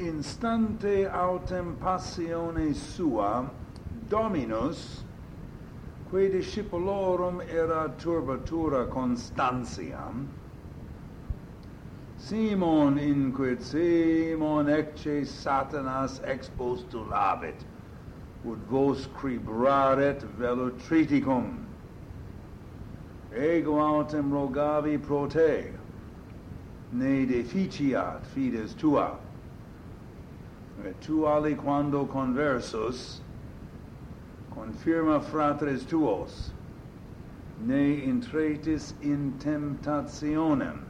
Instante autem passione sua, Dominus, que discipulorum era turbatura constantiam, Simon inquit Simon ecce Satanas expostulabit, ut vos cribraret velutriticum. Ego autem rogavi pro te, ne deficiat fides tua, et tu aliquando conversus, confirma fratres tuos, ne intretis in temptationem.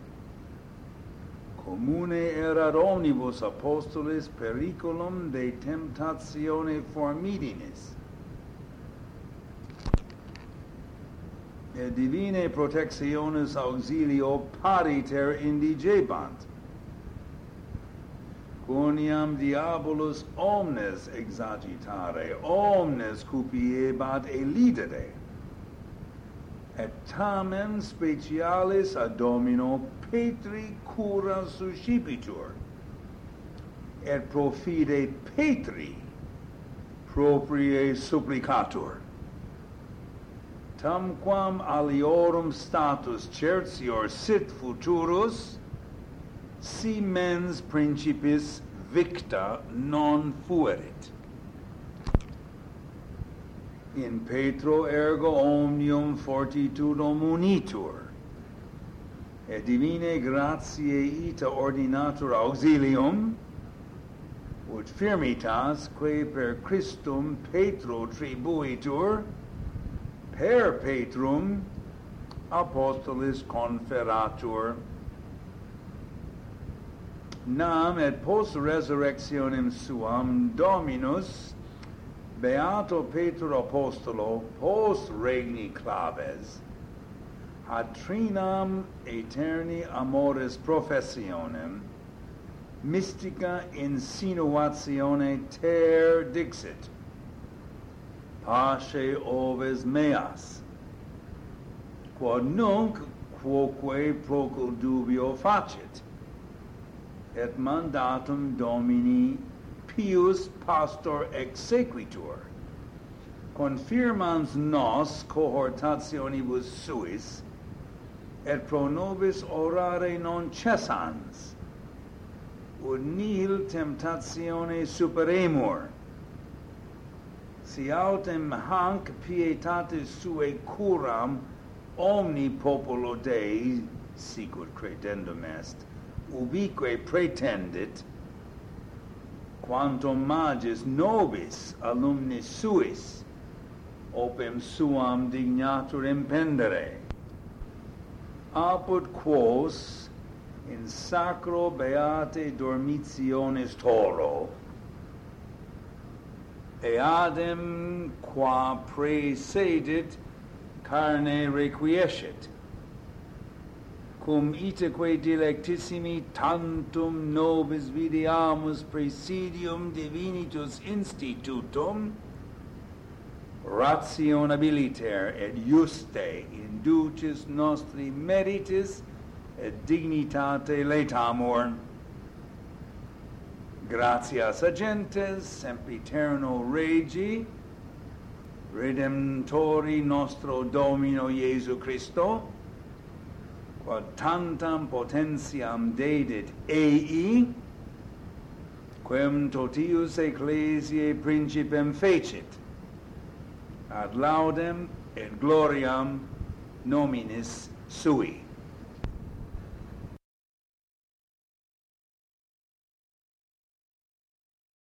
Commune erat omnibus apostolis periculum de temptatione formidinis, et divine protectionis auxilio pariter indigebant, quoniam diabolus omnes exagitare, omnes cupiebat elidere, et tamen specialis ad Domino Petri cura suscipitur, et pro fide Petri proprie supplicatur. Tamquam aliorum status certior sit futurus, si mens principis victa non fuerit. In Petro ergo omnium fortitudum unitur, et divine gratiae ita ordinatur auxilium, ut firmitas quae per Christum Petro tribuitur, per Petrum apostolis conferatur. Nam et post resurrectionem suam Dominus Beato Petro Apostolo post regni claves ad trinam aeterni amoris professionem mystica insinuatione ter dixit, pace oves meas, quod nunc quoque procul dubio facit, et mandatum Domini pius pastor exequitur, confirmans nos cohortationibus suis, et pro nobis orare non cessans, ut nihil temptatione superemur, si autem hanc pietatis suae curam omni populo Dei, sicut credendum est, ubique pretendit, quantum magis nobis alumnis suis, opem suam dignatur impendere, apud quos in sacro beate dormitionis toro, eadem qua praesedit carne requiescit, cum itaque dilectissimi tantum nobis videamus praesidium divinitus institutum, rationabiliter et juste inducis nostri meritis et dignitate laetamur. Gratias agentes sempiterno Regi, Redemptori nostro Domino Iesu Christo, quod tantam potentiam dedit ei, quem totius ecclesiae principem fecit, ad laudem et gloriam nominis sui.